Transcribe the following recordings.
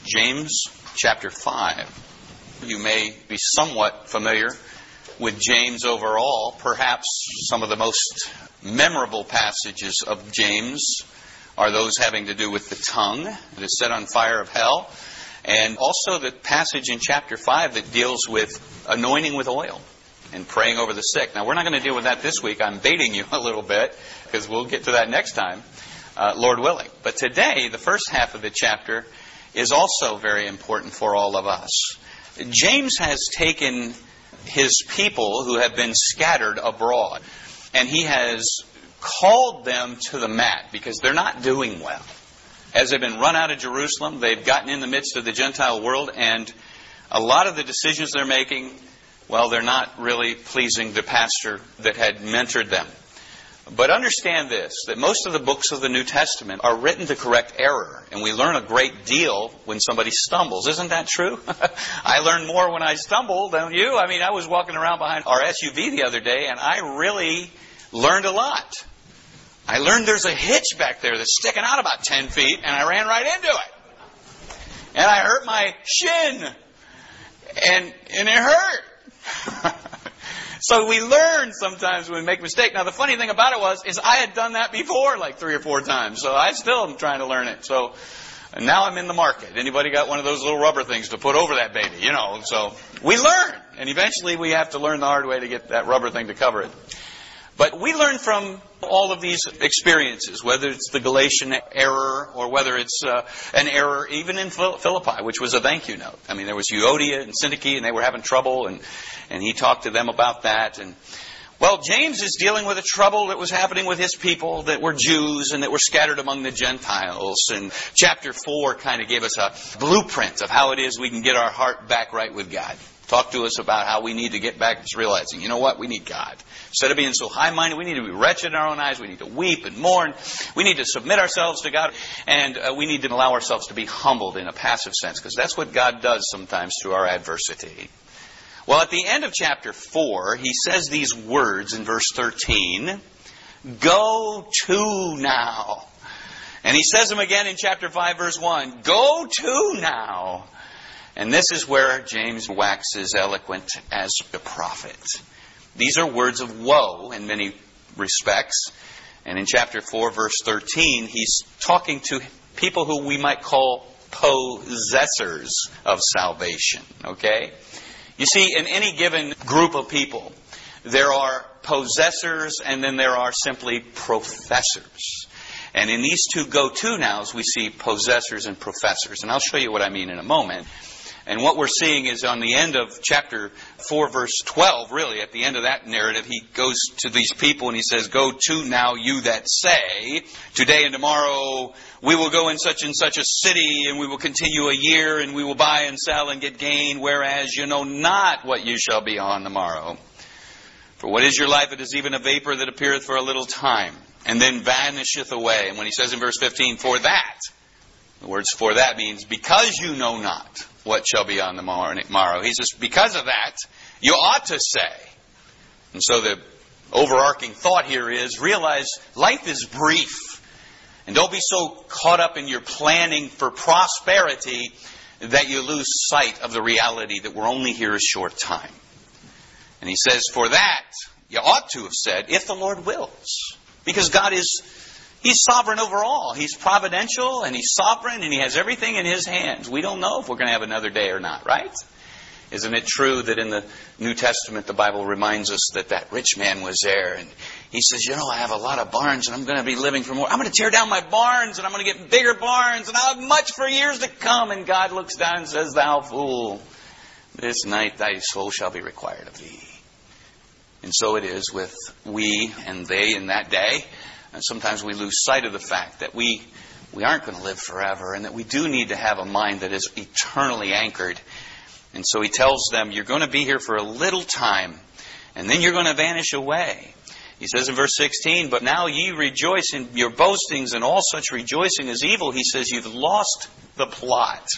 James chapter 5. You may be somewhat familiar with James overall. Perhaps some of the most memorable passages of James are those having to do with the tongue that is set on fire of hell, and also the passage in chapter 5 that deals with anointing with oil and praying over the sick. Now, we're not going to deal with that this week. I'm baiting you a little bit because we'll get to that next time, Lord willing. But today, the first half of the chapter is also very important for all of us. James has taken his people who have been scattered abroad, and he has called them to the mat because they're not doing well. As they've been run out of Jerusalem, they've gotten in the midst of the Gentile world, and a lot of the decisions they're making, well, they're not really pleasing the pastor that had mentored them. But understand this, that most of the books of the New Testament are written to correct error, and we learn a great deal when somebody stumbles. Isn't that true? I learn more when I stumble, don't you? I mean, I was walking around behind our SUV the other day, and I really learned a lot. I learned there's a hitch back there that's sticking out about 10 feet, and I ran right into it. And I hurt my shin, and it hurt. So we learn sometimes when we make mistakes. Now, the funny thing about it is I had done that before like 3 or 4 times. So I still am trying to learn it. So and now I'm in the market. Anybody got one of those little rubber things to put over that baby? So we learn. And eventually we have to learn the hard way to get that rubber thing to cover it. But we learn from all of these experiences, whether it's the Galatian error or whether it's an error even in Philippi, which was a thank you note. I mean, there was Euodia and Syntyche, and they were having trouble, and he talked to them about that. And well, James is dealing with a trouble that was happening with his people that were Jews and that were scattered among the Gentiles. And chapter 4 kind of gave us a blueprint of how it is we can get our heart back right with God. Talk to us about how we need to get back to realizing, you know what, we need God. Instead of being so high-minded, we need to be wretched in our own eyes. We need to weep and mourn. We need to submit ourselves to God. And we need to allow ourselves to be humbled in a passive sense, because that's what God does sometimes through our adversity. Well, at the end of chapter 4, he says these words in verse 13, "Go to now." And he says them again in chapter 5, verse 1, "Go to now." And this is where James waxes eloquent as a prophet. These are words of woe in many respects. And in chapter 4, verse 13, he's talking to people who we might call possessors of salvation. Okay? You see, in any given group of people, there are possessors and then there are simply professors. And in these two go-to nows, we see possessors and professors. And I'll show you what I mean in a moment. And what we're seeing is on the end of chapter 4, verse 12, really, at the end of that narrative, he goes to these people and he says, "Go to now, you that say, today and tomorrow we will go in such and such a city, and we will continue a year, and we will buy and sell and get gain, whereas you know not what you shall be on the morrow. For what is your life? It is even a vapor that appeareth for a little time, and then vanisheth away." And when he says in verse 15, "For that," the words "for that" means because you know not what shall be on the morrow. He says, because of that, you ought to say. And so the overarching thought here is, realize life is brief. And don't be so caught up in your planning for prosperity that you lose sight of the reality that we're only here a short time. And he says, for that, you ought to have said, if the Lord wills. Because God He's sovereign over all. He's providential and He's sovereign and He has everything in His hands. We don't know if we're going to have another day or not, right? Isn't it true that in the New Testament the Bible reminds us that rich man was there and he says, I have a lot of barns and I'm going to be living for more. I'm going to tear down my barns and I'm going to get bigger barns and I'll have much for years to come. And God looks down and says, thou fool, this night thy soul shall be required of thee. And so it is with we and they in that day. And sometimes we lose sight of the fact that we aren't going to live forever and that we do need to have a mind that is eternally anchored. And so he tells them, you're going to be here for a little time and then you're going to vanish away. He says in verse 16, but now ye rejoice in your boastings, and all such rejoicing is evil. He says, you've lost the plot.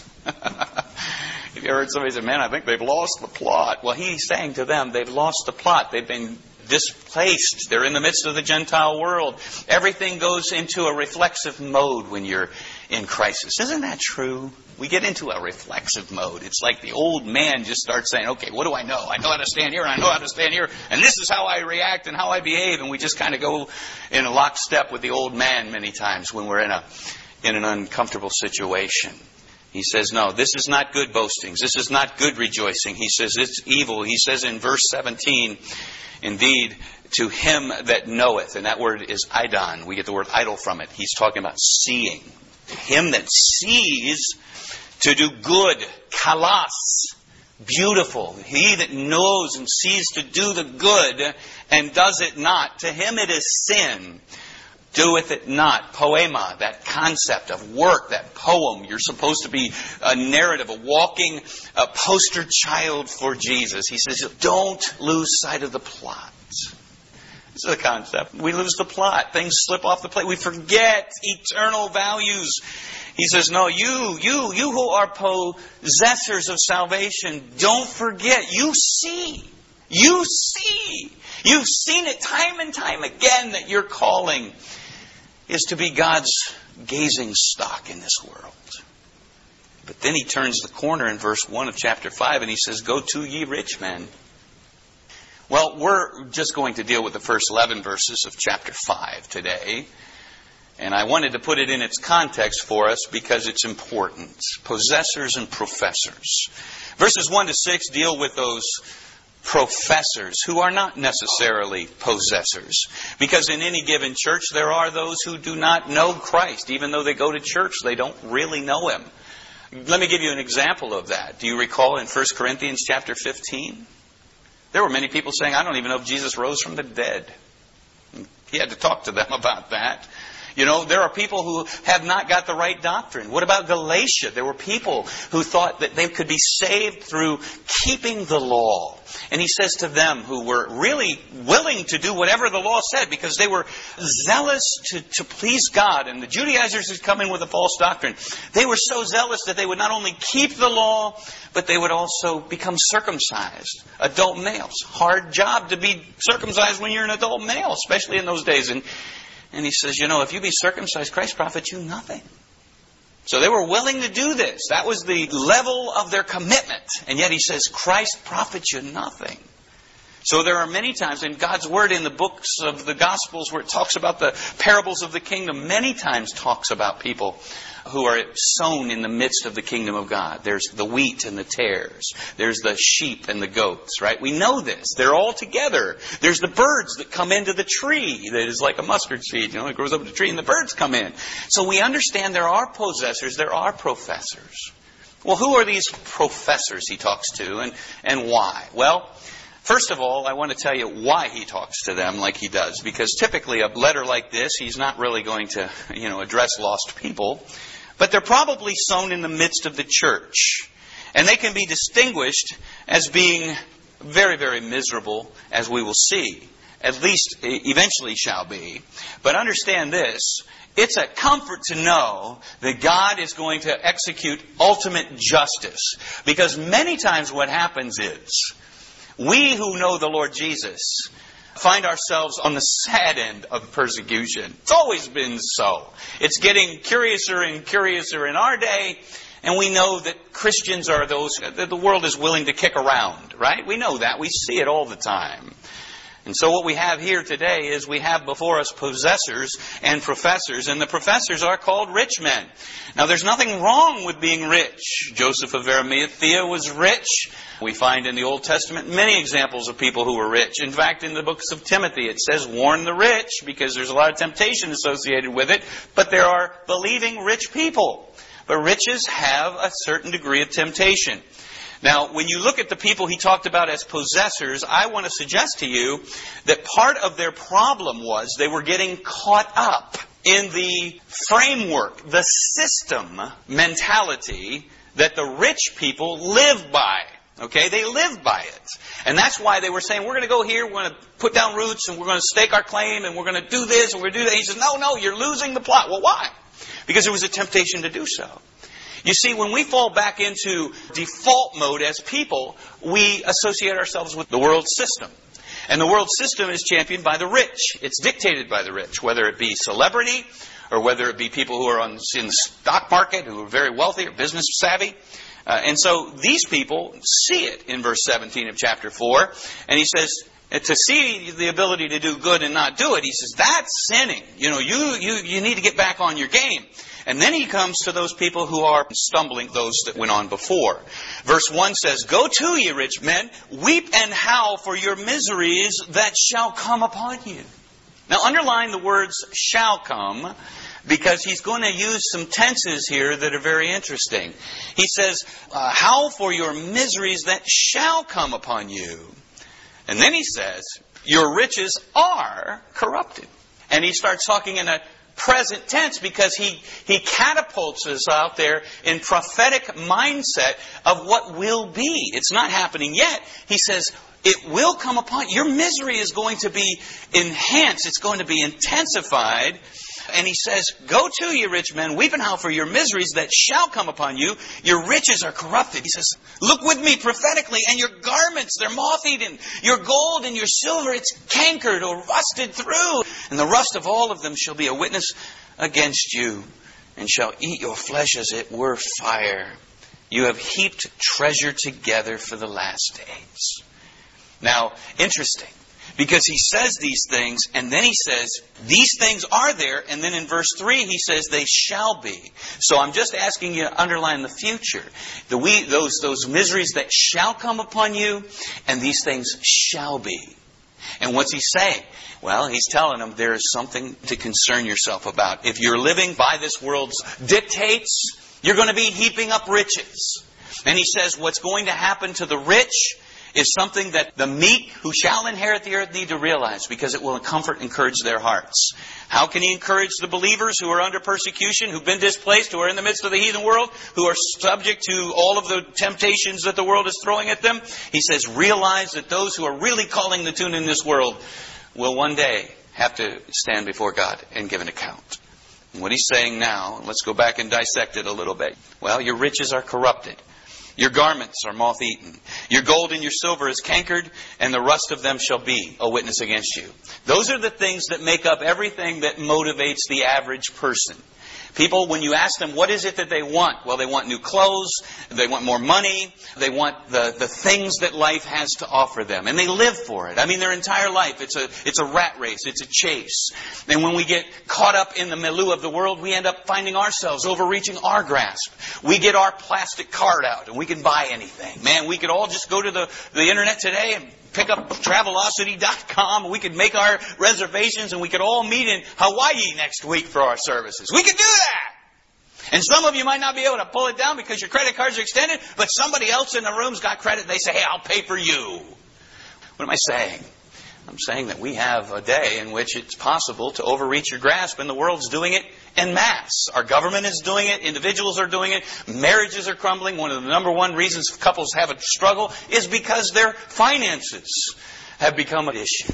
Have you ever heard somebody say, man, I think they've lost the plot? Well, he's saying to them, they've lost the plot. They've been displaced. They're in the midst of the Gentile world. Everything goes into a reflexive mode when you're in crisis. Isn't that true? We get into a reflexive mode. It's like the old man just starts saying, okay, what do I know? I know how to stand here, and I know how to stand here, and this is how I react and how I behave. And we just kind of go in a lockstep with the old man many times when we're in an uncomfortable situation. He says, no, this is not good boastings. This is not good rejoicing. He says it's evil. He says in verse 17, indeed, to him that knoweth, and that word is idon. We get the word idol from it. He's talking about seeing. To him that sees to do good, kalos, beautiful. He that knows and sees to do the good and does it not, to him it is sin. Doeth it not. Poema, that concept of work, that poem. You're supposed to be a narrative, a walking poster child for Jesus. He says, don't lose sight of the plot. This is a concept. We lose the plot. Things slip off the plate. We forget eternal values. He says, no, you who are possessors of salvation, don't forget. You see. You see. You've seen it time and time again that your calling is to be God's gazing stock in this world. But then he turns the corner in verse 1 of chapter 5 and he says, go to ye rich men. Well, we're just going to deal with the first 11 verses of chapter 5 today. And I wanted to put it in its context for us because it's important. Possessors and professors. Verses 1 to 6 deal with those professors who are not necessarily possessors. Because in any given church, there are those who do not know Christ. Even though they go to church, they don't really know Him. Let me give you an example of that. Do you recall in 1 Corinthians chapter 15? There were many people saying, I don't even know if Jesus rose from the dead. He had to talk to them about that. You know, there are people who have not got the right doctrine. What about Galatia? There were people who thought that they could be saved through keeping the law. And he says to them who were really willing to do whatever the law said because they were zealous to please God. And the Judaizers had come in with a false doctrine. They were so zealous that they would not only keep the law, but they would also become circumcised. Adult males. Hard job to be circumcised when you're an adult male, especially in those days. And he says, you know, if you be circumcised, Christ profits you nothing. So they were willing to do this. That was the level of their commitment. And yet he says, Christ profits you nothing. So there are many times in God's Word in the books of the Gospels where it talks about the parables of the kingdom, many times talks about people who are sown in the midst of the kingdom of God. There's the wheat and the tares. There's the sheep and the goats, right? We know this. They're all together. There's the birds that come into the tree that is like a mustard seed. You know, it grows up the tree and the birds come in. So we understand there are possessors, there are professors. Well, who are these professors he talks to and why? Well, first of all, I want to tell you why he talks to them like he does. Because typically a letter like this, he's not really going to, address lost people. But they're probably sown in the midst of the church. And they can be distinguished as being very, very miserable, as we will see. At least eventually shall be. But understand this. It's a comfort to know that God is going to execute ultimate justice. Because many times what happens is, we who know the Lord Jesus find ourselves on the sad end of persecution. It's always been so. It's getting curiouser and curiouser in our day. And we know that Christians are those that the world is willing to kick around, right? We know that. We see it all the time. And so what we have here today is we have before us possessors and professors, and the professors are called rich men. Now there's nothing wrong with being rich. Joseph of Arimathea was rich. We find in the Old Testament many examples of people who were rich. In fact, in the books of Timothy it says, warn the rich, because there's a lot of temptation associated with it, but there are believing rich people. But riches have a certain degree of temptation. Now, when you look at the people he talked about as possessors, I want to suggest to you that part of their problem was they were getting caught up in the framework, the system mentality that the rich people live by. Okay, they live by it. And that's why they were saying, we're going to go here, we're going to put down roots, and we're going to stake our claim, and we're going to do this, and we're going to do that. He says, no, you're losing the plot. Well, why? Because there was a temptation to do so. You see, when we fall back into default mode as people, we associate ourselves with the world system. And the world system is championed by the rich. It's dictated by the rich, whether it be celebrity, or whether it be people who are in the stock market, who are very wealthy or business savvy. And so these people see it in verse 17 of chapter 4. And he says, to see the ability to do good and not do it, he says, that's sinning. You need to get back on your game. And then he comes to those people who are stumbling, those that went on before. Verse 1 says, "Go to, ye rich men, weep and howl for your miseries that shall come upon you." Now underline the words "shall come," because he's going to use some tenses here that are very interesting. He says, "Howl for your miseries that shall come upon you." And then he says, "Your riches are corrupted." And he starts talking in a present tense because he catapults us out there in prophetic mindset of what will be. It's not happening yet. He says, it will come upon you. Your misery is going to be enhanced. It's going to be intensified. And he says, "Go to, ye rich men, weep and howl for your miseries that shall come upon you. Your riches are corrupted." He says, look with me prophetically, and your garments, they're moth-eaten. Your gold and your silver, it's cankered or rusted through. And the rust of all of them shall be a witness against you, and shall eat your flesh as it were fire. You have heaped treasure together for the last days. Now, interesting. Because he says these things, and then he says, these things are there, and then in verse 3 he says, they shall be. So I'm just asking you to underline the future. Those miseries that shall come upon you, and these things shall be. And what's he saying? Well, he's telling them there is something to concern yourself about. If you're living by this world's dictates, you're going to be heaping up riches. And he says what's going to happen to the rich is something that the meek who shall inherit the earth need to realize, because it will comfort and encourage their hearts. How can he encourage the believers who are under persecution, who've been displaced, who are in the midst of the heathen world, who are subject to all of the temptations that the world is throwing at them? He says, realize that those who are really calling the tune in this world will one day have to stand before God and give an account. And what he's saying now, let's go back and dissect it a little bit. Well, your riches are corrupted. Your garments are moth-eaten. Your gold and your silver is cankered, and the rust of them shall be a witness against you. Those are the things that make up everything that motivates the average person. People, when you ask them, what is it that they want? Well, they want new clothes, they want more money, they want the things that life has to offer them. And they live for it. I mean, their entire life, it's a rat race, it's a chase. And when we get caught up in the milieu of the world, we end up finding ourselves overreaching our grasp. We get our plastic card out and we can buy anything. Man, we could all just go to the internet today and pick up Travelocity.com. We could make our reservations and we could all meet in Hawaii next week for our services. We could do that. And some of you might not be able to pull it down because your credit cards are extended, but somebody else in the room's got credit. They say, hey, I'll pay for you. What am I saying? I'm saying that we have a day in which it's possible to overreach your grasp, and the world's doing it en masse. Our government is doing it. Individuals are doing it. Marriages are crumbling. One of the number one reasons couples have a struggle is because their finances have become an issue.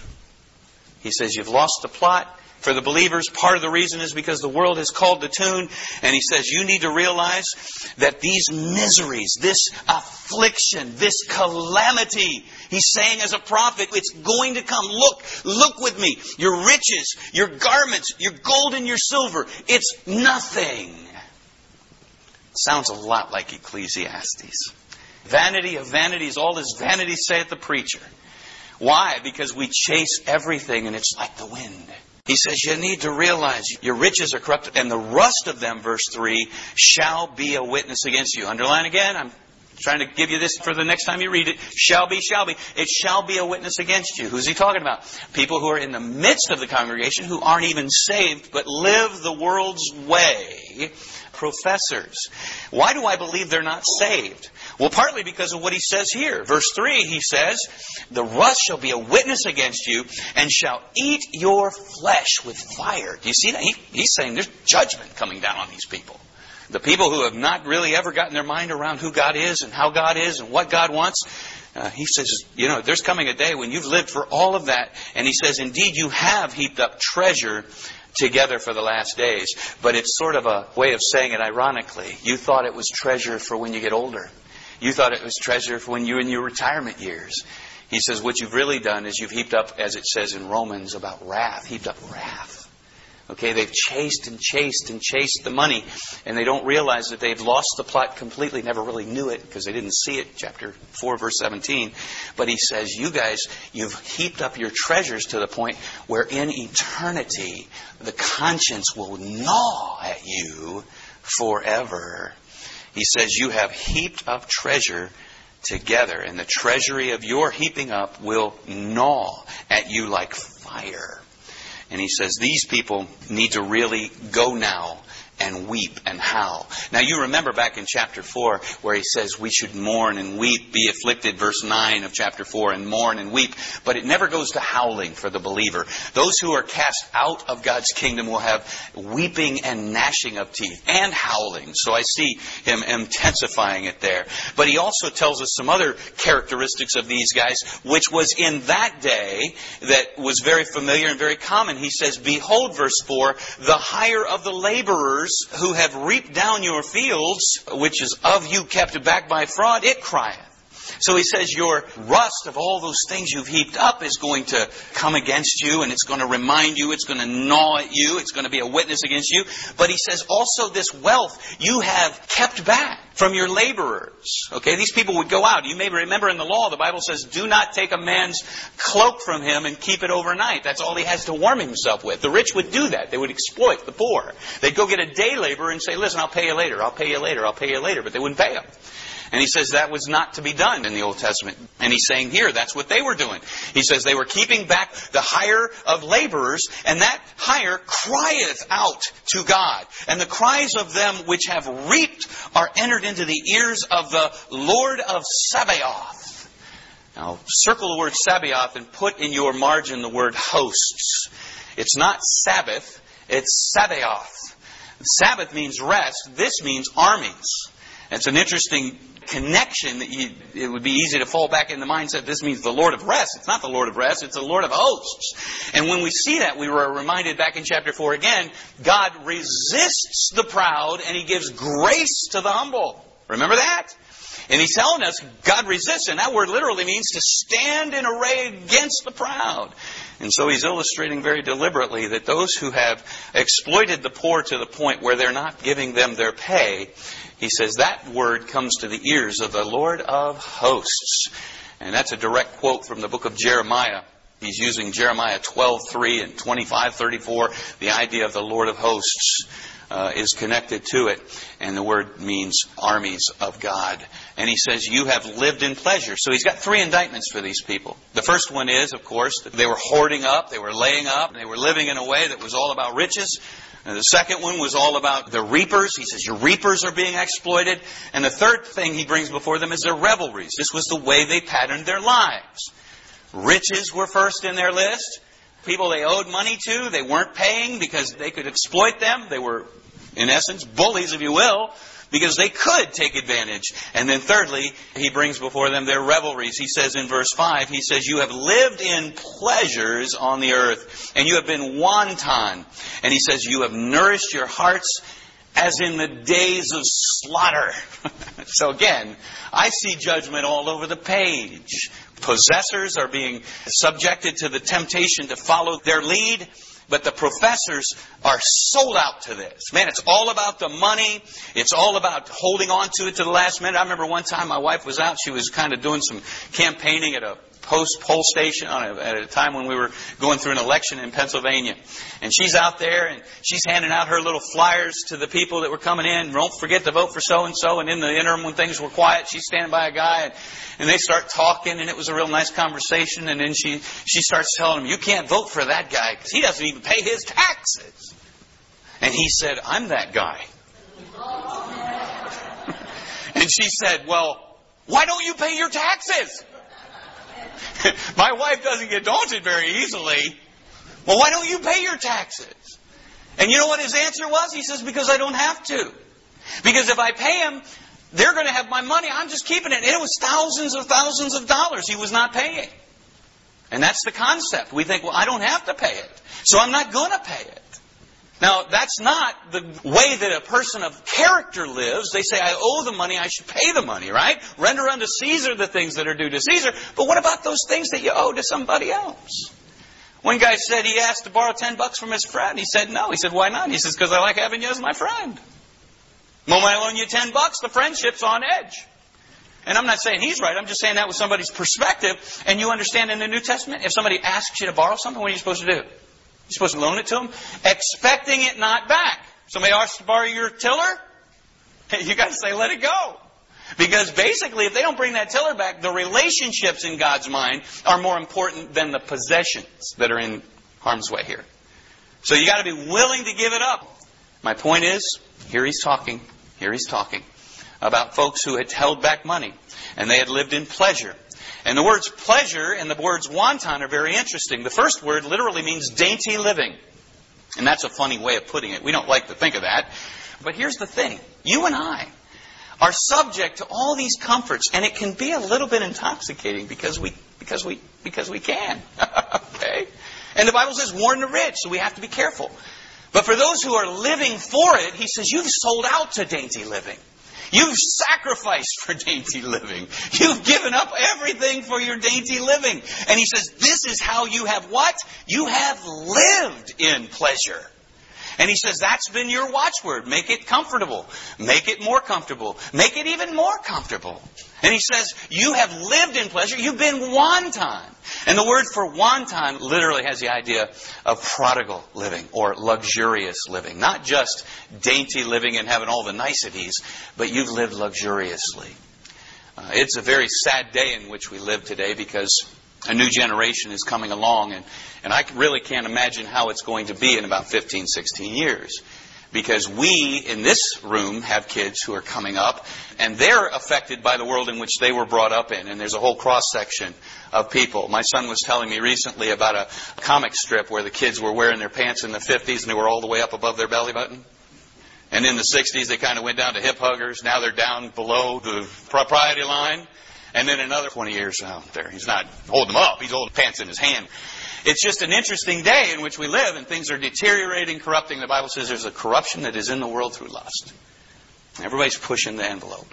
He says you've lost the plot. For the believers, part of the reason is because the world has called the tune. And he says you need to realize that these miseries, this affliction, this calamity, he's saying as a prophet, it's going to come. Look with me. Your riches, your garments, your gold and your silver, it's nothing. Sounds a lot like Ecclesiastes. Vanity of vanities, all this vanity saith the preacher. Why? Because we chase everything and it's like the wind. He says you need to realize your riches are corrupted, and the rust of them, verse 3, shall be a witness against you. Underline again. I'm trying to give you this for the next time you read it. Shall be, shall be. It shall be a witness against you. Who's he talking about? People who are in the midst of the congregation who aren't even saved but live the world's way. Professors. Why do I believe they're not saved? Well, partly because of what he says here. Verse 3, he says, the rust shall be a witness against you and shall eat your flesh with fire. Do you see that? He's saying there's judgment coming down on these people. The people who have not really ever gotten their mind around who God is and how God is and what God wants. He says, there's coming a day when you've lived for all of that. And he says, indeed, you have heaped up treasure together for the last days. But it's sort of a way of saying it ironically. You thought it was treasure for when you get older. You thought it was treasure for when you're in your retirement years. He says what you've really done is you've heaped up, as it says in Romans about wrath, heaped up wrath. Okay, they've chased and chased and chased the money, and they don't realize that they've lost the plot completely. Never really knew it because they didn't see it. Chapter 4, verse 17. But he says, you guys, you've heaped up your treasures to the point where in eternity the conscience will gnaw at you forever. He says, you have heaped up treasure together, and the treasury of your heaping up will gnaw at you like fire. And he says, these people need to really go now and weep and howl. Now you remember back in chapter 4 where he says we should mourn and weep, be afflicted, verse 9 of chapter 4, and mourn and weep. But it never goes to howling for the believer. Those who are cast out of God's kingdom will have weeping and gnashing of teeth and howling. So I see him intensifying it there. But he also tells us some other characteristics of these guys, which was in that day that was very familiar and very common. He says, behold, verse 4, the hire of the laborers who have reaped down your fields, which is of you kept back by fraud, it crieth. So he says your rust of all those things you've heaped up is going to come against you, and it's going to remind you, it's going to gnaw at you, it's going to be a witness against you. But he says also this wealth you have kept back from your laborers. Okay, these people would go out. You may remember in the law, the Bible says, do not take a man's cloak from him and keep it overnight. That's all he has to warm himself with. The rich would do that. They would exploit the poor. They'd go get a day laborer and say, listen, I'll pay you later, I'll pay you later, I'll pay you later. But they wouldn't pay him. And he says that was not to be done in the Old Testament. And he's saying here, that's what they were doing. He says they were keeping back the hire of laborers, and that hire crieth out to God. And the cries of them which have reaped are entered into the ears of the Lord of Sabaoth. Now, circle the word Sabaoth and put in your margin the word hosts. It's not Sabbath, it's Sabaoth. Sabbath means rest. This means armies. It's an interesting connection that it would be easy to fall back in the mindset this means the Lord of rest. It's not the Lord of rest, it's the Lord of hosts. And when we see that, we were reminded back in chapter 4 again, God resists the proud and He gives grace to the humble. Remember that? And He's telling us God resists, and that word literally means to stand in array against the proud. And so He's illustrating very deliberately that those who have exploited the poor to the point where they're not giving them their pay, He says that word comes to the ears of the Lord of hosts. And that's a direct quote from the book of Jeremiah. He's using Jeremiah 12:3 and 25:34. The idea of the Lord of hosts is connected to it. And the word means armies of God. And he says, you have lived in pleasure. So he's got 3 indictments for these people. The first one is, of course, that they were hoarding up, they were laying up, they were living in a way that was all about riches. And the second one was all about the reapers. He says, your reapers are being exploited. And the third thing he brings before them is their revelries. This was the way they patterned their lives. Riches were first in their list. People they owed money to, they weren't paying because they could exploit them. They were, in essence, bullies, if you will, because they could take advantage. And then thirdly, he brings before them their revelries. He says in verse 5, he says, you have lived in pleasures on the earth, and you have been wanton. And he says, you have nourished your hearts as in the days of slaughter. So again, I see judgment all over the page. Possessors are being subjected to the temptation to follow their lead, but the professors are sold out to this. Man, it's all about the money. It's all about holding on to it to the last minute. I remember one time my wife was out. She was kind of doing some campaigning at a poll station at a time when we were going through an election in Pennsylvania. And she's out there and she's handing out her little flyers to the people that were coming in. Don't forget to vote for so-and-so. And in the interim, when things were quiet, she's standing by a guy and they start talking, and it was a real nice conversation. And then she starts telling him, you can't vote for that guy because he doesn't even pay his taxes. And he said, I'm that guy. And she said, well, why don't you pay your taxes? My wife doesn't get daunted very easily. Well, why don't you pay your taxes? And you know what his answer was? He says, because I don't have to. Because if I pay them, they're going to have my money. I'm just keeping it. And it was thousands of dollars he was not paying. And that's the concept. We think, well, I don't have to pay it, so I'm not going to pay it. Now, that's not the way that a person of character lives. They say, I owe the money, I should pay the money, right? Render unto Caesar the things that are due to Caesar. But what about those things that you owe to somebody else? One guy said he asked to borrow $10 from his friend. He said no. He said, why not? He says, because I like having you as my friend. The moment I loan you $10, the friendship's on edge. And I'm not saying he's right. I'm just saying that was somebody's perspective. And you understand in the New Testament, if somebody asks you to borrow something, what are you supposed to do? You're supposed to loan it to them, expecting it not back. Somebody asks to borrow your tiller, you got to say, let it go. Because basically, if they don't bring that tiller back, the relationships in God's mind are more important than the possessions that are in harm's way here. So you got to be willing to give it up. My point is, here he's talking about folks who had held back money and they had lived in pleasure. And the words pleasure and the words wanton are very interesting. The first word literally means dainty living. And that's a funny way of putting it. We don't like to think of that. But here's the thing. You and I are subject to all these comforts, and it can be a little bit intoxicating because we can. Okay? And the Bible says, warn the rich, so we have to be careful. But for those who are living for it, he says, you've sold out to dainty living. You've sacrificed for dainty living. You've given up everything for your dainty living. And he says, this is how you have what? You have lived in pleasure. And he says, that's been your watchword. Make it comfortable. Make it more comfortable. Make it even more comfortable. And he says, you have lived in pleasure. You've been wanton. And the word for wanton literally has the idea of prodigal living or luxurious living. Not just dainty living and having all the niceties, but you've lived luxuriously. It's a very sad day in which we live today because a new generation is coming along, and I really can't imagine how it's going to be in about 15, 16 years. Because we, in this room, have kids who are coming up, and they're affected by the world in which they were brought up in. And there's a whole cross-section of people. My son was telling me recently about a comic strip where the kids were wearing their pants in the 50s, and they were all the way up above their belly button. And in the 60s, they kind of went down to hip huggers. Now they're down below the propriety line. And then another 20 years out there, he's not holding them up. He's holding pants in his hand. It's just an interesting day in which we live, and things are deteriorating, corrupting. The Bible says there's a corruption that is in the world through lust. Everybody's pushing the envelope.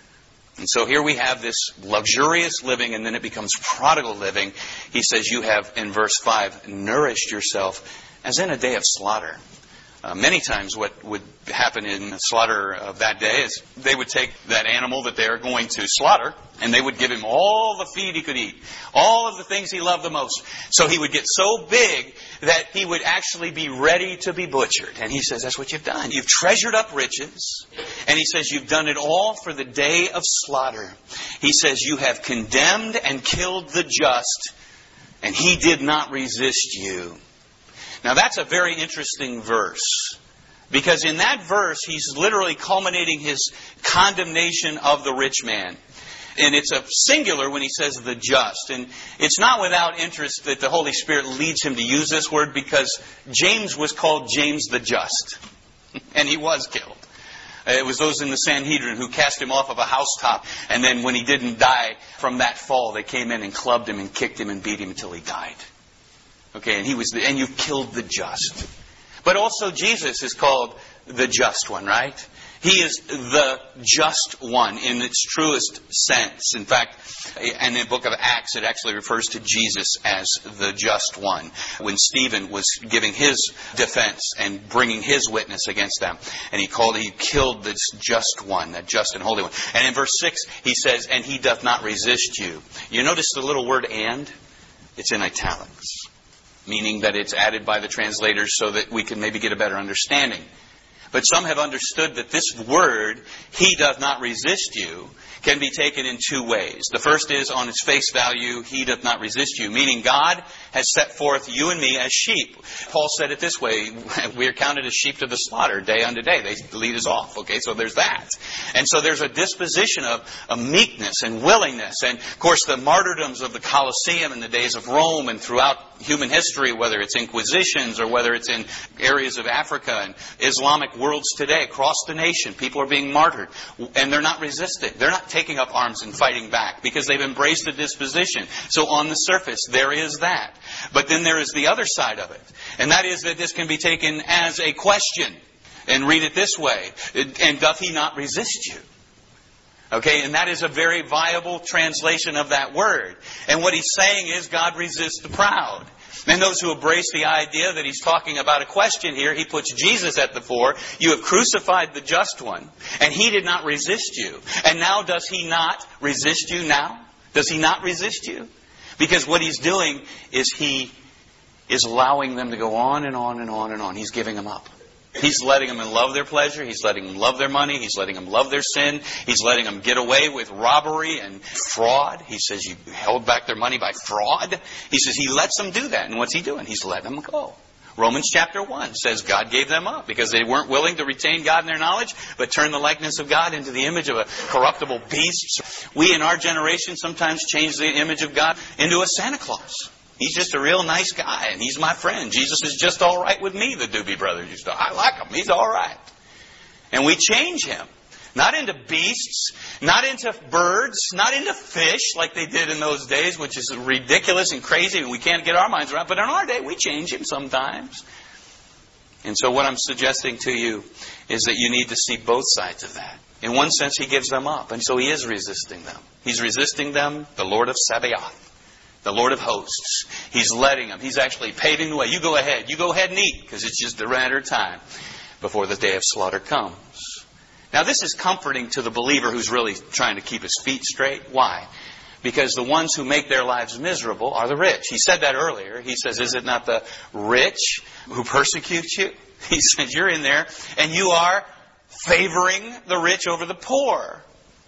And so here we have this luxurious living, and then it becomes prodigal living. He says you have, in verse 5, nourished yourself as in a day of slaughter. Many times what would happen in the slaughter of that day is they would take that animal that they are going to slaughter and they would give him all the feed he could eat, all of the things he loved the most. So he would get so big that he would actually be ready to be butchered. And he says, that's what you've done. You've treasured up riches. And he says, you've done it all for the day of slaughter. He says, you have condemned and killed the just, and he did not resist you. Now that's a very interesting verse, because in that verse he's literally culminating his condemnation of the rich man. And it's a singular when he says the just. And it's not without interest that the Holy Spirit leads him to use this word, because James was called James the Just. And he was killed. It was those in the Sanhedrin who cast him off of a housetop. And then when he didn't die from that fall, they came in and clubbed him and kicked him and beat him until he died. Okay, and you killed the just. But also Jesus is called the just one, right? He is the just one in its truest sense. In fact, in the book of Acts, it actually refers to Jesus as the just one. When Stephen was giving his defense and bringing his witness against them, and he killed this just one, that just and holy one. And in verse 6, he says, and he doth not resist you. You notice the little word and? It's in italics, meaning that it's added by the translators so that we can maybe get a better understanding. But some have understood that this word, he doth not resist you, can be taken in two ways. The first is, on its face value, he doth not resist you, meaning God has set forth you and me as sheep. Paul said it this way, we are counted as sheep to the slaughter day unto day. They lead us off. Okay, so there's that. And so there's a disposition of a meekness and willingness. And of course the martyrdoms of the Colosseum in the days of Rome and throughout human history, whether it's inquisitions or whether it's in areas of Africa and Islamic worlds today, across the nation, people are being martyred. And they're not resisting. They're not taking up arms and fighting back because they've embraced the disposition. So on the surface, there is that. But then there is the other side of it. And that is that this can be taken as a question. And read it this way. And doth he not resist you? Okay, and that is a very viable translation of that word. And what he's saying is God resists the proud. And those who embrace the idea that he's talking about a question here, he puts Jesus at the fore. You have crucified the just one, and he did not resist you. And now does he not resist you now? Does he not resist you? Because what he's doing is he is allowing them to go on and on and on and on. He's giving them up. He's letting them love their pleasure. He's letting them love their money. He's letting them love their sin. He's letting them get away with robbery and fraud. He says you held back their money by fraud. He says he lets them do that. And what's he doing? He's letting them go. Romans chapter 1 says God gave them up because they weren't willing to retain God in their knowledge, but turn the likeness of God into the image of a corruptible beast. We in our generation sometimes change the image of God into a Santa Claus. He's just a real nice guy, and he's my friend. Jesus is just all right with me, the Doobie Brothers used to. I like him. He's all right. And we change him. Not into beasts, not into birds, not into fish like they did in those days, which is ridiculous and crazy, and we can't get our minds around. But in our day, we change him sometimes. And so what I'm suggesting to you is that you need to see both sides of that. In one sense, he gives them up, and so he is resisting them. He's resisting them, the Lord of Sabaoth. The Lord of hosts. He's letting them. He's actually paving the way. You go ahead. You go ahead and eat, because it's just a matter of time before the day of slaughter comes. Now, this is comforting to the believer who's really trying to keep his feet straight. Why? Because the ones who make their lives miserable are the rich. He said that earlier. He says, is it not the rich who persecute you? He says, you're in there, and you are favoring the rich over the poor.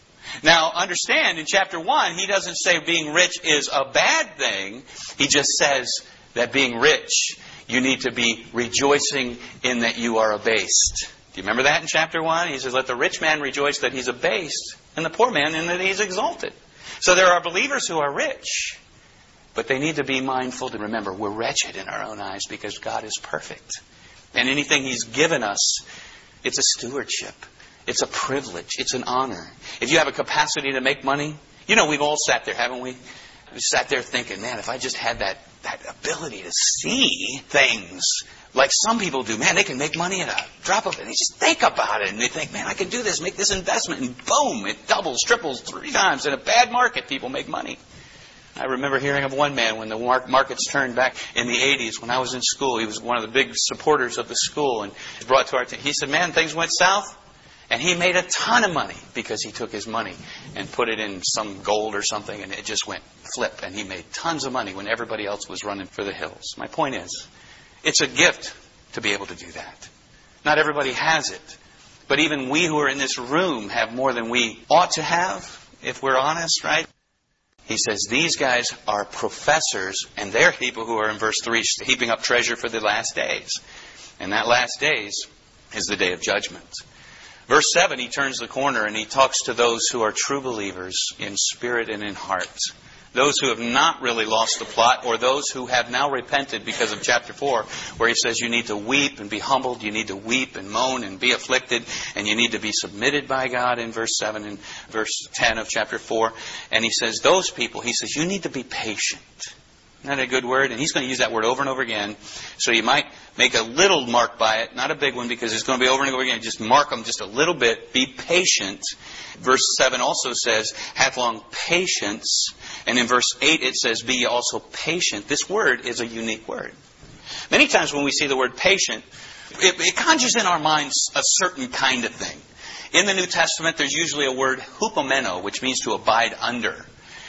Now, understand, in chapter 1, he doesn't say being rich is a bad thing. He just says that being rich, you need to be rejoicing in that you are abased. Do you remember that in chapter 1? He says, let the rich man rejoice that he's abased, and the poor man in that he's exalted. So there are believers who are rich, but they need to be mindful to remember we're wretched in our own eyes because God is perfect. And anything he's given us, it's a stewardship. It's a privilege. It's an honor. If you have a capacity to make money, you know, we've all sat there, haven't we? We sat there thinking, man, if I just had that ability to see things like some people do, man, they can make money at a drop of it. They just think about it and they think, man, I can do this, make this investment, and boom, it doubles, triples 3 times. In a bad market, people make money. I remember hearing of one man when the markets turned back in the 80s when I was in school. He was one of the big supporters of the school and brought to our attention. He said, man, things went south. And he made a ton of money because he took his money and put it in some gold or something, and it just went flip. And he made tons of money when everybody else was running for the hills. My point is, it's a gift to be able to do that. Not everybody has it. But even we who are in this room have more than we ought to have, if we're honest, right? He says these guys are professors, and they're people who are, in verse 3, heaping up treasure for the last days. And that last days is the day of judgment. Verse 7, he turns the corner and he talks to those who are true believers in spirit and in heart. Those who have not really lost the plot, or those who have now repented because of chapter 4, where he says you need to weep and be humbled, you need to weep and moan and be afflicted, and you need to be submitted by God in verse 7 and verse 10 of chapter 4. And he says those people, he says you need to be patient. Isn't that a good word? And he's going to use that word over and over again. So you might make a little mark by it, not a big one, because it's going to be over and over again. Just mark them just a little bit. Be patient. Verse 7 also says, hath long patience. And in verse 8 it says, be ye also patient. This word is a unique word. Many times when we see the word patient, it conjures in our minds a certain kind of thing. In the New Testament, there's usually a word hupomeno, which means to abide under.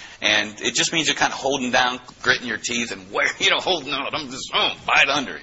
And it just means you're kind of holding down, gritting your teeth and holding on. I'm just, abide under,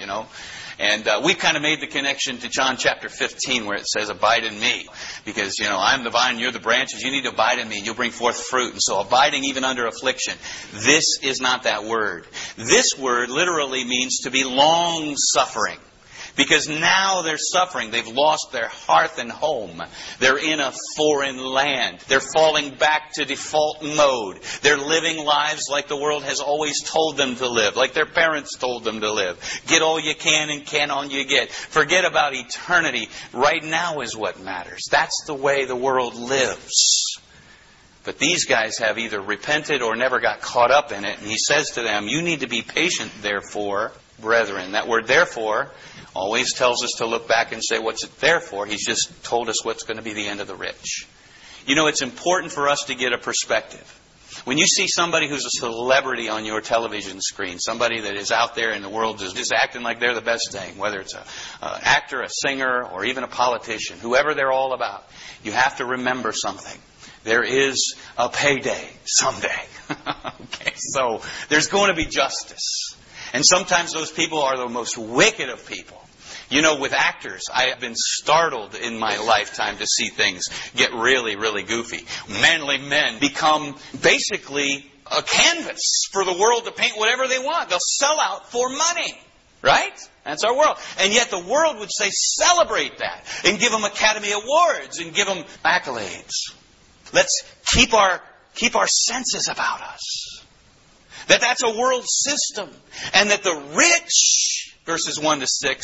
And we've kind of made the connection to John chapter 15 where it says, abide in me. Because, I'm the vine, you're the branches. You need to abide in me and you'll bring forth fruit. And so abiding even under affliction. This is not that word. This word literally means to be long-suffering. Because now they're suffering. They've lost their hearth and home. They're in a foreign land. They're falling back to default mode. They're living lives like the world has always told them to live, like their parents told them to live. Get all you can and can all you get. Forget about eternity. Right now is what matters. That's the way the world lives. But these guys have either repented or never got caught up in it. And he says to them, you need to be patient, therefore, brethren. That word therefore always tells us to look back and say, what's it there for? He's just told us what's going to be the end of the rich. It's important for us to get a perspective. When you see somebody who's a celebrity on your television screen, somebody that is out there in the world just acting like they're the best thing, whether it's an actor, a singer, or even a politician, whoever they're all about, you have to remember something. There is a payday someday. Okay, so there's going to be justice. And sometimes those people are the most wicked of people. You know, with actors, I have been startled in my lifetime to see things get really, really goofy. Manly men become basically a canvas for the world to paint whatever they want. They'll sell out for money. Right? That's our world. And yet the world would say celebrate that and give them Academy Awards and give them accolades. Let's keep our senses about us. That's a world system. And that the rich, verses 1 to 6,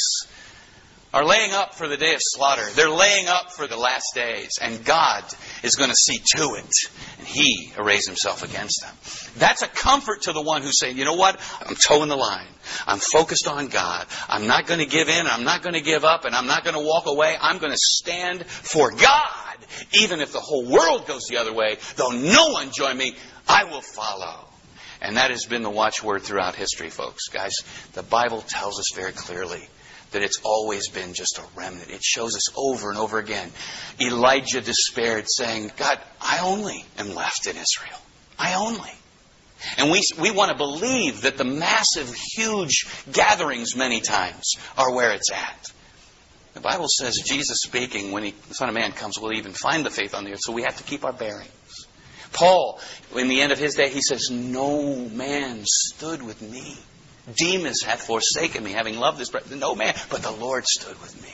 are laying up for the day of slaughter. They're laying up for the last days. And God is going to see to it. And He arrays Himself against them. That's a comfort to the one who's saying, you know what? I'm towing the line. I'm focused on God. I'm not going to give in. I'm not going to give up. And I'm not going to walk away. I'm going to stand for God. Even if the whole world goes the other way, though no one join me, I will follow. And that has been the watchword throughout history, folks. Guys, the Bible tells us very clearly that it's always been just a remnant. It shows us over and over again. Elijah despaired, saying, God, I only am left in Israel. I only. And we want to believe that the massive, huge gatherings many times are where it's at. The Bible says, Jesus speaking, when the Son of Man comes, will even find the faith on the earth. So we have to keep our bearings. Paul, in the end of his day, he says, no man stood with me. Demas hath forsaken me, having loved this breath. No man, but the Lord stood with me.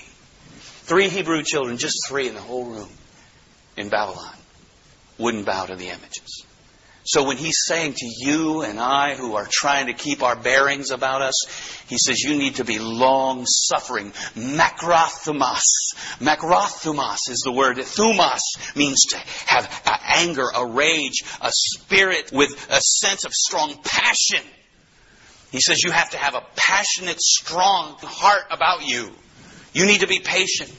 3 Hebrew children, just 3 in the whole room in Babylon, wouldn't bow to the images. So when He's saying to you and I who are trying to keep our bearings about us, He says you need to be long-suffering. Makrothumos. Makrothumos is the word. Thumos means to have anger, a rage, a spirit with a sense of strong passion. He says you have to have a passionate, strong heart about you. You need to be patient.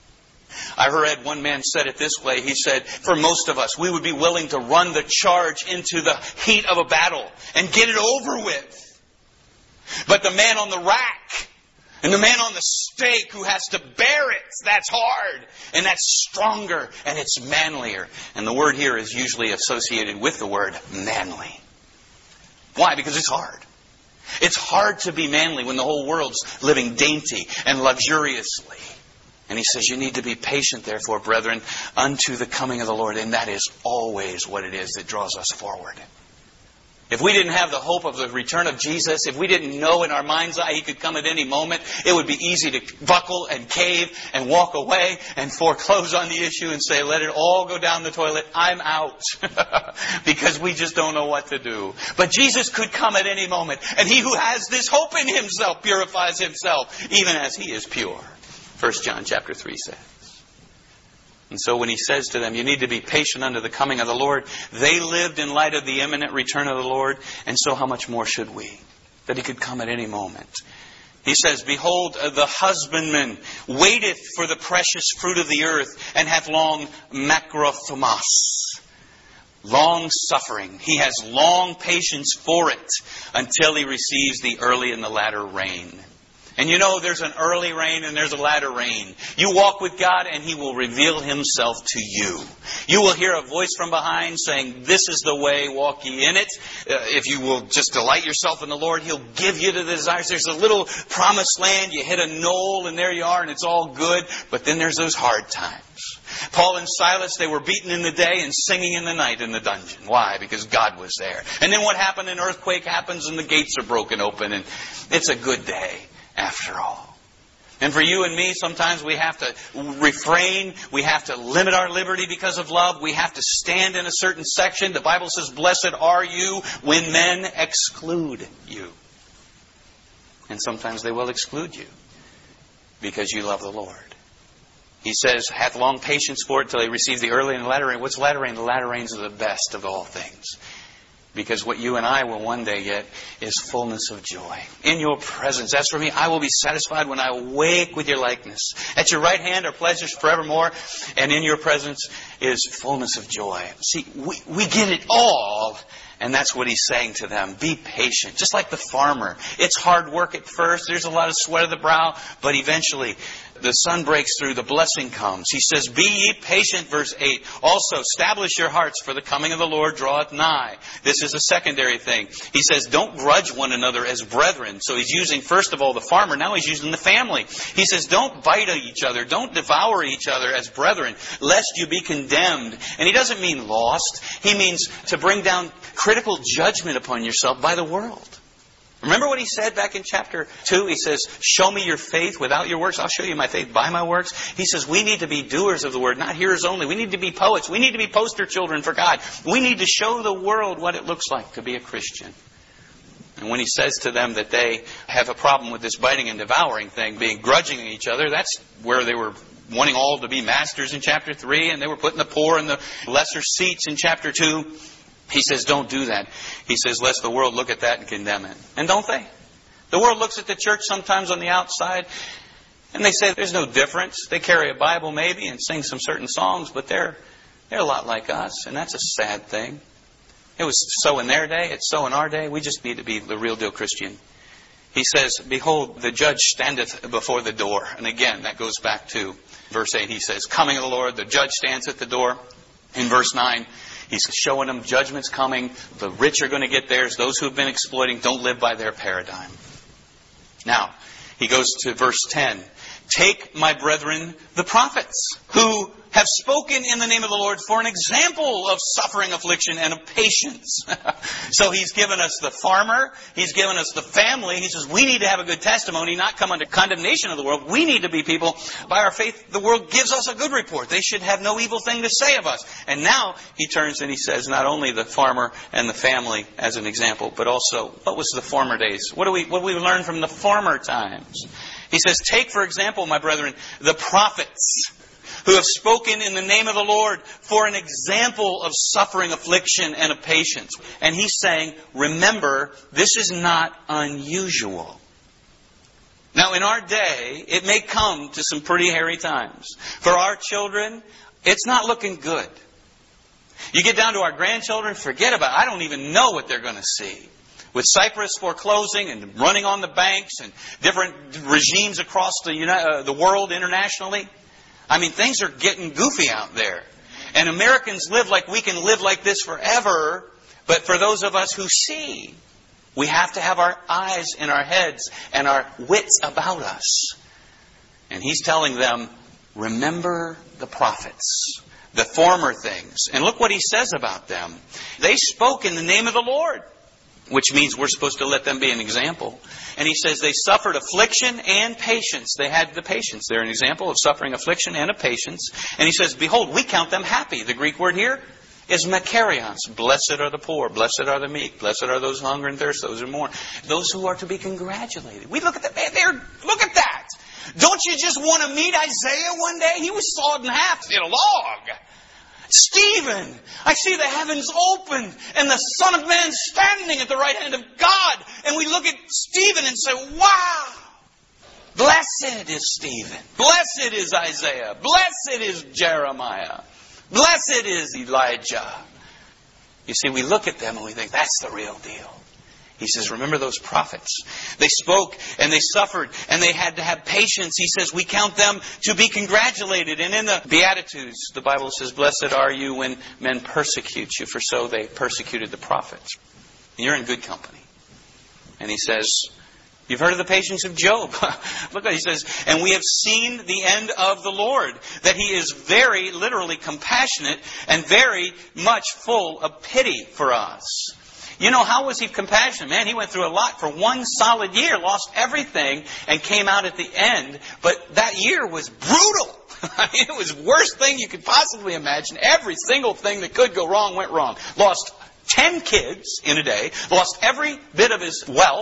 I read one man said it this way. He said, for most of us, we would be willing to run the charge into the heat of a battle and get it over with. But the man on the rack and the man on the stake who has to bear it, that's hard. And that's stronger and it's manlier. And the word here is usually associated with the word manly. Why? Because it's hard. It's hard to be manly when the whole world's living dainty and luxuriously. And he says, you need to be patient, therefore, brethren, unto the coming of the Lord. And that is always what it is that draws us forward. If we didn't have the hope of the return of Jesus, if we didn't know in our mind's eye He could come at any moment, it would be easy to buckle and cave and walk away and foreclose on the issue and say, let it all go down the toilet. I'm out. Because we just don't know what to do. But Jesus could come at any moment. And he who has this hope in himself purifies himself, even as He is pure. 1 John chapter 3 says. And so when He says to them, you need to be patient unto the coming of the Lord, they lived in light of the imminent return of the Lord, and so how much more should we? That He could come at any moment. He says, behold, the husbandman waiteth for the precious fruit of the earth, and hath long makrothumos. Long suffering. He has long patience for it, until he receives the early and the latter rain. And you know, there's an early rain and there's a latter rain. You walk with God and He will reveal Himself to you. You will hear a voice from behind saying, this is the way, walk ye in it. If you will just delight yourself in the Lord, He'll give you the desires. There's a little promised land. You hit a knoll and there you are and it's all good. But then there's those hard times. Paul and Silas, they were beaten in the day and singing in the night in the dungeon. Why? Because God was there. And then what happened? An earthquake happens and the gates are broken open and it's a good day. After all. And for you and me, sometimes we have to refrain. We have to limit our liberty because of love. We have to stand in a certain section. The Bible says, blessed are you when men exclude you. And sometimes they will exclude you because you love the Lord. He says, hath long patience for it till he receives the early and the latter rain. What's latter rain? The latter rains are the best of all things. Because what you and I will one day get is fullness of joy. In your presence. As for me, I will be satisfied when I awake with your likeness. At your right hand are pleasures forevermore, and in your presence is fullness of joy. See, we get it all. And that's what he's saying to them. Be patient. Just like the farmer. It's hard work at first. There's a lot of sweat of the brow. But eventually, the sun breaks through. The blessing comes. He says, be ye patient, verse 8. Also, establish your hearts, for the coming of the Lord draweth nigh. This is a secondary thing. He says, don't grudge one another as brethren. So he's using, first of all, the farmer. Now he's using the family. He says, don't bite each other. Don't devour each other as brethren, lest you be condemned. And he doesn't mean lost. He means to bring down critical judgment upon yourself by the world. Remember what he said back in chapter 2? He says, show me your faith without your works. I'll show you my faith by my works. He says, we need to be doers of the word, not hearers only. We need to be poets. We need to be poster children for God. We need to show the world what it looks like to be a Christian. And when he says to them that they have a problem with this biting and devouring thing, being grudging each other, that's where they were wanting all to be masters in chapter 3, and they were putting the poor in the lesser seats in chapter 2. He says, don't do that. He says, lest the world look at that and condemn it. And don't they? The world looks at the church sometimes on the outside, and they say there's no difference. They carry a Bible maybe and sing some certain songs, but they're a lot like us, and that's a sad thing. It was so in their day. It's so in our day. We just need to be the real deal Christian. He says, behold, the judge standeth before the door. And again, that goes back to verse 8. He says, coming of the Lord, the judge stands at the door. In verse 9, he's showing them judgment's coming. The rich are going to get theirs. Those who have been exploiting don't live by their paradigm. Now, he goes to verse 10. Take, my brethren, the prophets, who have spoken in the name of the Lord for an example of suffering, affliction, and of patience. So he's given us the farmer. He's given us the family. He says we need to have a good testimony, not come under condemnation of the world. We need to be people. By our faith, the world gives us a good report. They should have no evil thing to say of us. And now he turns and he says not only the farmer and the family as an example, but also what was the former days? What do we learn from the former times? He says, take, for example, my brethren, the prophets who have spoken in the name of the Lord for an example of suffering, affliction, and of patience. And he's saying, remember, this is not unusual. Now, in our day, it may come to some pretty hairy times. For our children, it's not looking good. You get down to our grandchildren, forget about it. I don't even know what they're going to see. With Cyprus foreclosing and running on the banks and different regimes across the world internationally. I mean, things are getting goofy out there. And Americans live like we can live like this forever. But for those of us who see, we have to have our eyes in our heads and our wits about us. And he's telling them, remember the prophets, the former things. And look what he says about them. They spoke in the name of the Lord. Which means we're supposed to let them be an example. And he says they suffered affliction and patience. They had the patience. They're an example of suffering, affliction, and of patience. And he says, behold, we count them happy. The Greek word here is makarios. Blessed are the poor. Blessed are the meek. Blessed are those who hunger and thirst. Those who mourn. Those who are to be congratulated. We look at that. Look at that. Don't you just want to meet Isaiah one day? He was sawed in half in a log. Stephen, I see the heavens opened and the Son of Man standing at the right hand of God. And we look at Stephen and say, wow, blessed is Stephen. Blessed is Isaiah. Blessed is Jeremiah. Blessed is Elijah. You see, we look at them and we think, that's the real deal. He says, remember those prophets. They spoke and they suffered and they had to have patience. He says, we count them to be congratulated. And in the Beatitudes, the Bible says, blessed are you when men persecute you, for so they persecuted the prophets. And you're in good company. And he says, you've heard of the patience of Job. Look what he says. And we have seen the end of the Lord, that he is very literally compassionate and very much full of pity for us. You know, how was he compassionate? Man, he went through a lot for one solid year, lost everything, and came out at the end. But that year was brutal. I mean, it was the worst thing you could possibly imagine. Every single thing that could go wrong went wrong. Lost 10 kids in a day. Lost every bit of his wealth.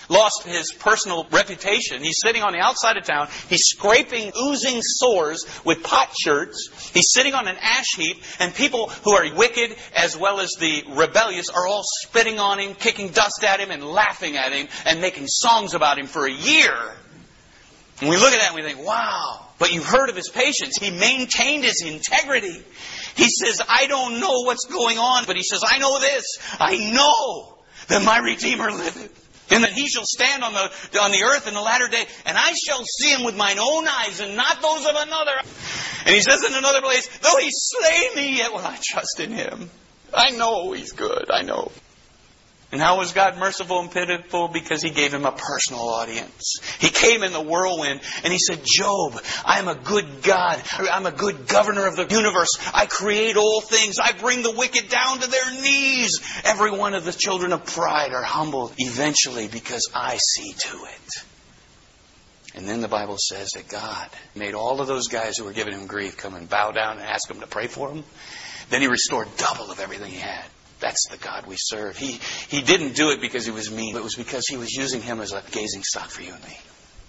lost his personal reputation. He's sitting on the outside of town. He's scraping oozing sores with potsherds. He's sitting on an ash heap, and people who are wicked as well as the rebellious are all spitting on him, kicking dust at him, and laughing at him, and making songs about him for a year. And we look at that and we think, wow. But you've heard of his patience. He maintained his integrity. He says, I don't know what's going on, but he says, I know this. I know that my Redeemer liveth. And that he shall stand on the earth in the latter day, and I shall see him with mine own eyes, and not those of another. And he says in another place, though he slay me, yet will I trust in him. I know he's good, I know. And how was God merciful and pitiful? Because he gave him a personal audience. He came in the whirlwind and he said, Job, I am a good God. I'm a good governor of the universe. I create all things. I bring the wicked down to their knees. Every one of the children of pride are humbled eventually because I see to it. And then the Bible says that God made all of those guys who were giving him grief come and bow down and ask him to pray for him. Then he restored double of everything he had. That's the God we serve. He didn't do it because he was mean. But it was because he was using him as a gazing stock for you and me.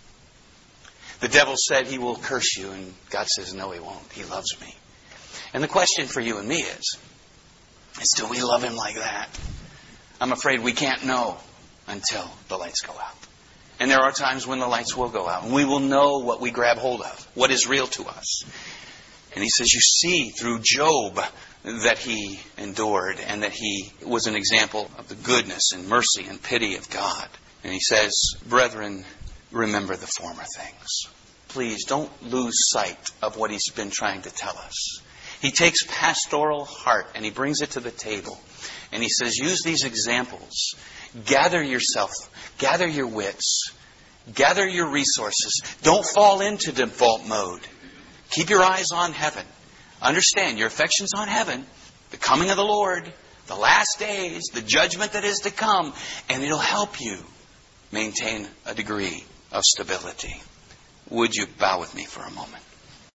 The devil said he will curse you. And God says, no, he won't. He loves me. And the question for you and me is do we love him like that? I'm afraid we can't know until the lights go out. And there are times when the lights will go out. And we will know what we grab hold of. What is real to us. And he says, you see through Job that he endured and that he was an example of the goodness and mercy and pity of God. And he says, brethren, remember the former things. Please don't lose sight of what he's been trying to tell us. He takes pastoral heart and he brings it to the table. And he says, use these examples. Gather yourself. Gather your wits. Gather your resources. Don't fall into default mode. Keep your eyes on heaven. Understand, your affection's on heaven, the coming of the Lord, the last days, the judgment that is to come, and it'll help you maintain a degree of stability. Would you bow with me for a moment?